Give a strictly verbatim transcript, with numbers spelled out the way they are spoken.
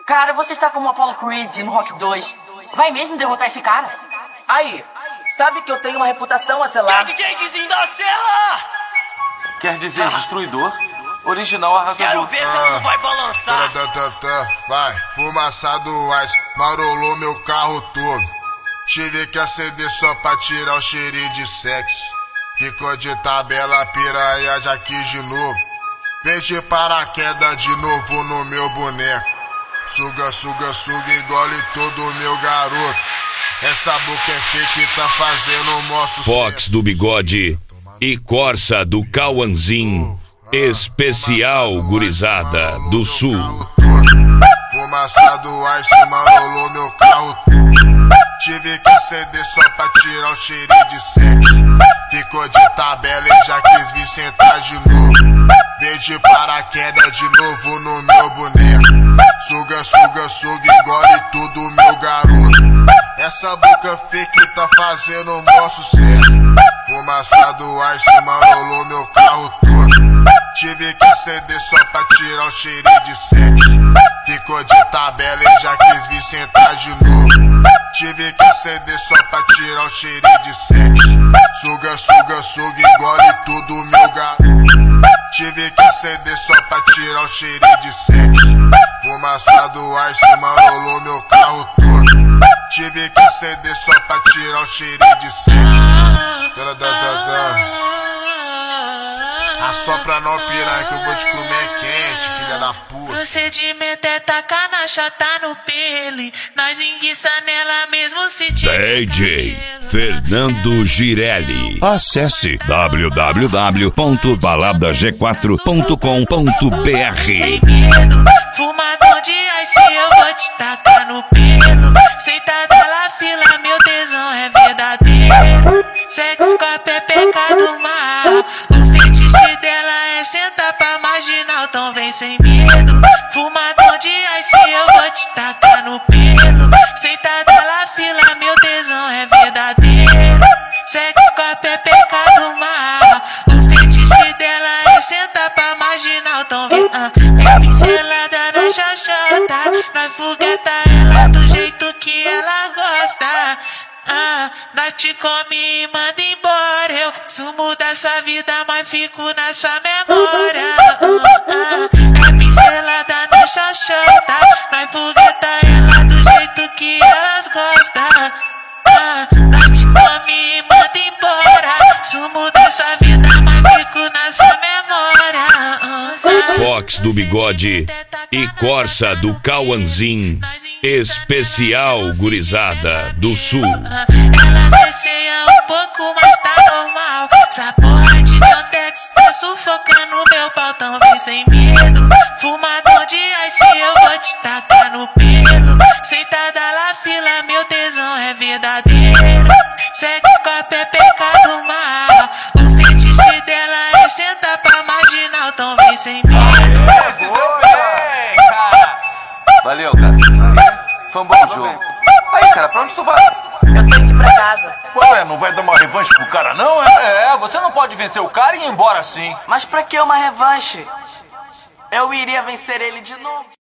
Cara, você está como Apollo Creed no Rock dois. Vai mesmo derrotar esse cara? Aí, sabe que eu tenho uma reputação a selar. da Serra! Quer dizer destruidor? Original arrasador. Quero ver se ela não vai balançar. Tá, tá, tá, vai, fumaçado ice, marolou meu carro todo. Tive que acender só pra tirar o cheirinho de sexo. Ficou de tabela, piranha, já quis de novo. Vem de paraquedas de novo no meu boneco. Suga, suga, suga, engole todo o meu garoto. Essa boca é fake, tá fazendo moço. Fox do Bigode e Corsa do Cauãzinho. Especial gurizada do Sul. Fumaçado ice, marolou meu carro. Tive que acender só pra tirar o cheirinho de sexo. Ficou de tabela e já quis vir sentar de novo. Vem de paraquedas de novo no meu boneco. Suga, suga, suga, engole tudo meu garoto. Essa boca fake tá fazendo mó sucesso. Fumaçado ice, marolou meu carro todo. Tive que acender só pra tirar o cheirinho de sexo. Ficou de tabela e já quis vir sentar de novo. Tive que acender só pra tirar o cheirinho de sexo. Suga, suga, suga, engole tudo meu garoto. Tive que acender só pra tirar o cheirinho de sexo. Fumaçado ice, marolou meu carro todo. Tive que acender só pra tirar o cheirinho de sexo. Da, da, da, da. Assopra não, piranha, que eu vou te comer quente, filha da puta. Procedimento é tacar na chota no pele. Nós enguiça nela mesmo se tiver D J cabelo. Fernando Girelli. Acesse w w w ponto balada g quatro ponto com ponto b r. Sem medo, fumador de ice, eu vou te tacar no pelo. Sentada na fila, meu tesão é verdadeiro. Sexo com a é pecado mal. O fetiche dela é sentar pra marginal, então vem sem medo. Fumador de ice, eu vou te tacar no pelo. Sentada na fila, meu tesão é verdadeiro. Sexo com a é pecado mal. O fetiche dela é sentar pra marginal, então vem. Ah, é pincelada na xoxota. Nós fogueta ela do jeito que ela gosta. Ah, nós te come e manda embora. Eu sumo da sua vida, mas fico na sua memória. Ah, ah, é pincelada na xoxota. Nós fogueta ela do jeito que elas gostam. Ah, nós te come e manda embora. Sumo da sua vida, mas fico na sua memória. Ah, ah, Fox do Bigode e Corsa do Cauãzinho. Especial gurizada do Sul. Elas receiam um pouco, mas tá normal. Essa porra de Jontex tá sufocando meu pau, então vem sem medo. Fumador de ice, eu vou te tacar no pelo. Sentada na fila, meu tesão é verdadeiro. Sexo com a é pecado mal. O fetiche dela é sentar pra marginal, então vem sem medo. Valeu, cara. Foi um bom jogo. Aí, cara, pra onde tu vai? Eu tenho que ir pra casa. Ué, não vai dar uma revanche pro cara não, é? É, você não pode vencer o cara e ir embora assim. Mas pra que uma revanche? Eu iria vencer ele de novo.